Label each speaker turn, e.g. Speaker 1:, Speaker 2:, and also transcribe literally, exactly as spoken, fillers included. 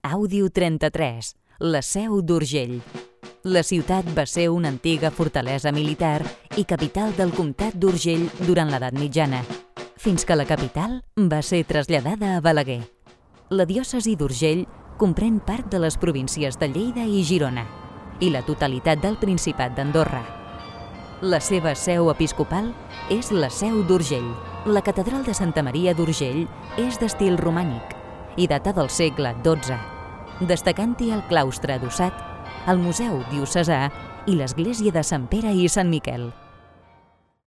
Speaker 1: Àudio trenta-tres, la seu d'Urgell. La ciutat va ser una antiga fortalesa militar i capital del comtat d'Urgell durant l'edat mitjana, fins que la capital va ser traslladada a Balaguer. La diòcesi d'Urgell comprèn part de les províncies de Lleida i Girona i la totalitat del Principat d'Andorra. La seva seu episcopal és la Seu d'Urgell. La catedral de Santa Maria d'Urgell és d'estil romànic i data del segle dotze, destacant-hi el claustre adossat, el Museu Diocesà i l'església de Sant Pere i Sant Miquel.